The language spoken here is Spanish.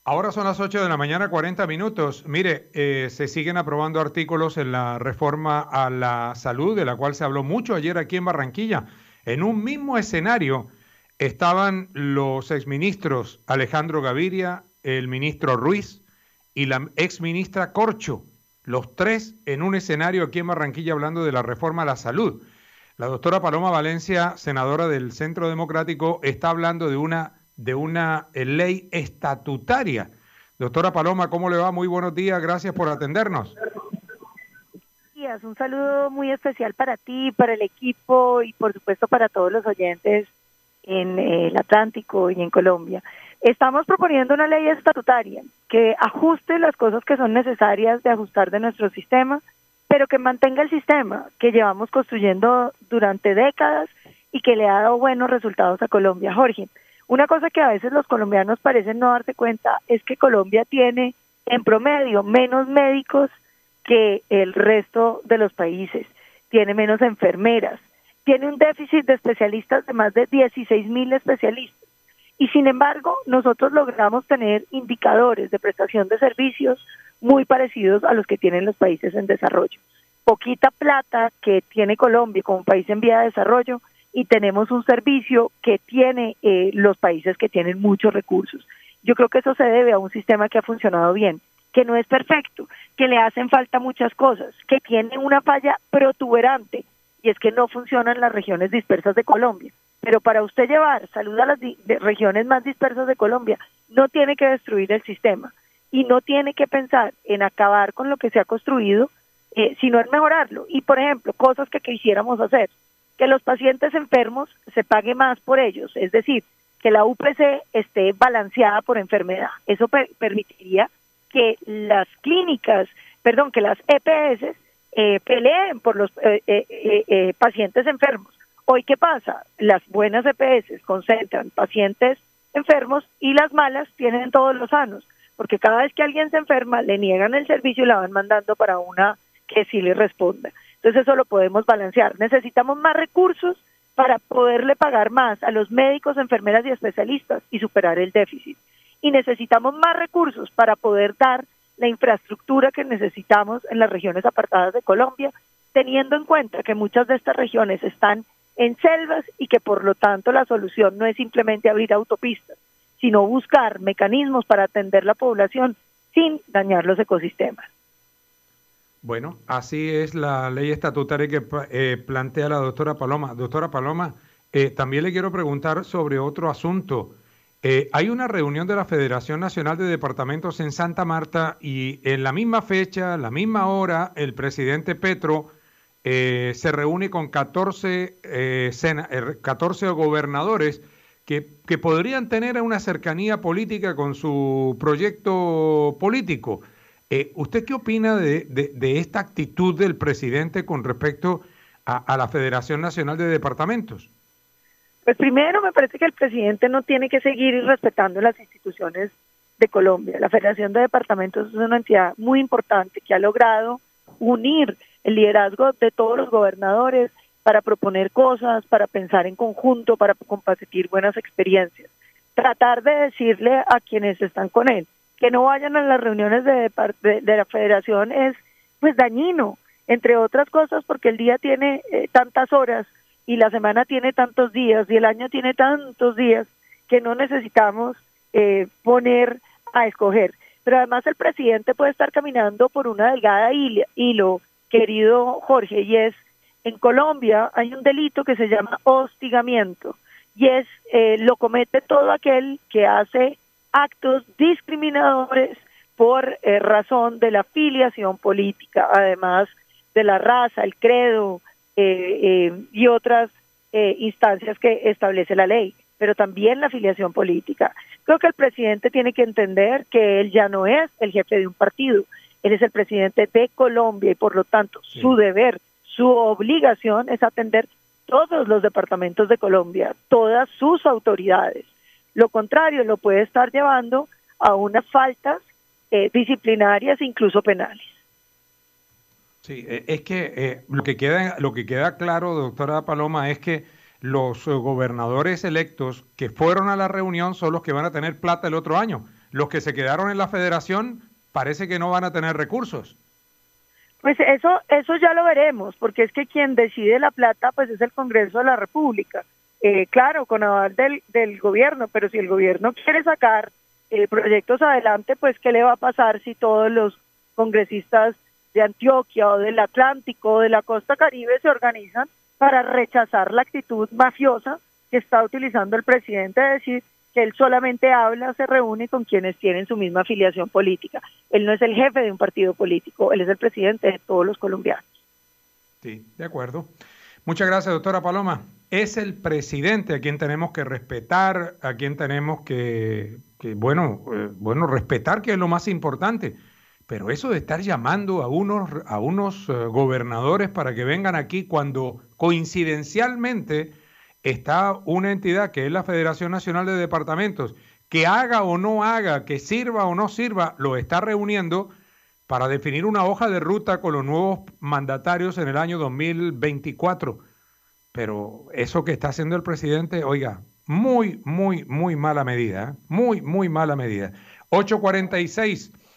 Ahora son las 8 de la mañana, 40 minutos. Mire, se siguen aprobando artículos en la reforma a la salud, de la cual se habló mucho ayer aquí en Barranquilla. En un mismo escenario estaban los exministros Alejandro Gaviria, el ministro Ruiz y la exministra Corcho, los tres en un escenario aquí en Barranquilla hablando de la reforma a la salud. La doctora Paloma Valencia, senadora del Centro Democrático, está hablando de una ley estatutaria. Doctora Paloma, ¿cómo le va? Muy buenos días, gracias por atendernos. Días, un saludo muy especial para ti, para el equipo y por supuesto para todos los oyentes en el Atlántico y en Colombia. Estamos proponiendo una ley estatutaria que ajuste las cosas que son necesarias de ajustar de nuestro sistema, pero que mantenga el sistema que llevamos construyendo durante décadas y que le ha dado buenos resultados a Colombia. Jorge, una cosa que a veces los colombianos parecen no darse cuenta es que Colombia tiene en promedio menos médicos que el resto de los países, tiene menos enfermeras, tiene un déficit de especialistas de más de 16.000 especialistas. Y sin embargo, nosotros logramos tener indicadores de prestación de servicios muy parecidos a los que tienen los países en desarrollo. Poquita plata que tiene Colombia como país en vía de desarrollo y tenemos un servicio que tiene los países que tienen muchos recursos. Yo creo que eso se debe a un sistema que ha funcionado bien, que no es perfecto, que le hacen falta muchas cosas, que tiene una falla protuberante, y es que no funcionan las regiones dispersas de Colombia. Pero para usted llevar salud a las regiones más dispersas de Colombia, no tiene que destruir el sistema y no tiene que pensar en acabar con lo que se ha construido, sino en mejorarlo. Y, por ejemplo, cosas que quisiéramos hacer, que los pacientes enfermos se pague más por ellos, es decir, que la UPC esté balanceada por enfermedad. Eso permitiría que las clínicas, que las EPS peleen por los pacientes enfermos. Hoy, ¿qué pasa? Las buenas EPS concentran pacientes enfermos y las malas tienen todos los sanos, porque cada vez que alguien se enferma le niegan el servicio y la van mandando para una que sí le responda. Entonces eso lo podemos balancear. Necesitamos más recursos para poderle pagar más a los médicos, enfermeras y especialistas y superar el déficit. Y necesitamos más recursos para poder dar la infraestructura que necesitamos en las regiones apartadas de Colombia, teniendo en cuenta que muchas de estas regiones están en selvas y que por lo tanto la solución no es simplemente abrir autopistas, sino buscar mecanismos para atender la población sin dañar los ecosistemas. Bueno, así es la ley estatutaria que plantea la doctora Paloma. Doctora Paloma, también le quiero preguntar sobre otro asunto. Hay una reunión de la Federación Nacional de Departamentos en Santa Marta y en la misma fecha, la misma hora, el presidente Petro se reúne con 14 gobernadores que podrían tener una cercanía política con su proyecto político. ¿Usted qué opina de esta actitud del presidente con respecto a la Federación Nacional de Departamentos? Pues primero me parece que el presidente no tiene que seguir respetando las instituciones de Colombia. La Federación de Departamentos es una entidad muy importante que ha logrado unir el liderazgo de todos los gobernadores para proponer cosas, para pensar en conjunto, para compartir buenas experiencias. Tratar de decirle a quienes están con él que no vayan a las reuniones de la federación es pues dañino, entre otras cosas porque el día tiene tantas horas y la semana tiene tantos días y el año tiene tantos días que no necesitamos poner a escoger. Pero además el presidente puede estar caminando por una delgada hilo, querido Jorge, y es, en Colombia hay un delito que se llama hostigamiento, y es, lo comete todo aquel que hace actos discriminadores por razón de la filiación política, además de la raza, el credo, y otras instancias que establece la ley, pero también la afiliación política. Creo que el presidente tiene que entender que él ya no es el jefe de un partido, él es el presidente de Colombia y por lo tanto sí, su deber, su obligación es atender todos los departamentos de Colombia, todas sus autoridades. Lo contrario lo puede estar llevando a unas faltas disciplinarias, incluso penales. Sí, es que lo que queda claro, doctora Paloma, es que los gobernadores electos que fueron a la reunión son los que van a tener plata el otro año. los que se quedaron en la federación parece que no van a tener recursos. Pues eso ya lo veremos, porque es que quien decide la plata pues es el Congreso de la República. Claro, con aval del gobierno, pero si el gobierno quiere sacar proyectos adelante, pues ¿qué le va a pasar si todos los congresistas de Antioquia o del Atlántico o de la costa Caribe se organizan para rechazar la actitud mafiosa que está utilizando el presidente de decir que él solamente habla, se reúne con quienes tienen su misma afiliación política? Él no es el jefe de un partido político, él es el presidente de todos los colombianos. Sí, de acuerdo. Muchas gracias, doctora Paloma. Es el presidente a quien tenemos que respetar, a quien tenemos que respetar, que es lo más importante. Pero eso de estar llamando a unos gobernadores para que vengan aquí cuando coincidencialmente está una entidad que es la Federación Nacional de Departamentos, que haga o no haga, que sirva o no sirva, lo está reuniendo para definir una hoja de ruta con los nuevos mandatarios en el año 2024. Pero eso que está haciendo el presidente, oiga, muy mala medida, muy mala medida. 8:46.